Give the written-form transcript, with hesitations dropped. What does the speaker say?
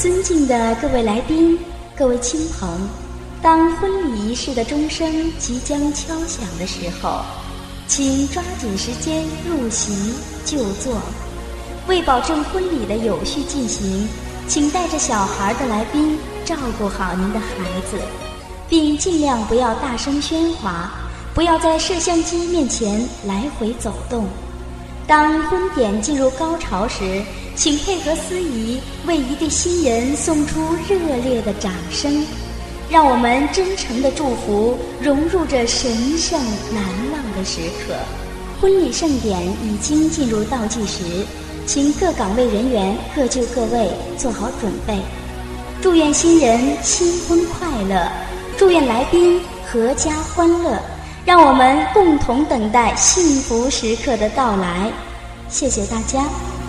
尊敬的各位来宾，各位亲朋，当婚礼仪式的钟声即将敲响的时候，请抓紧时间入席就座。为保证婚礼的有序进行，请带着小孩的来宾照顾好您的孩子，并尽量不要大声喧哗，不要在摄像机面前来回走动。当婚典进入高潮时，请配合司仪为一对新人送出热烈的掌声，让我们真诚的祝福融入这神圣难忘的时刻。婚礼盛典已经进入倒计时，请各岗位人员各就各位，做好准备。祝愿新人新婚快乐，祝愿来宾阖家欢乐，让我们共同等待幸福时刻的到来。谢谢大家。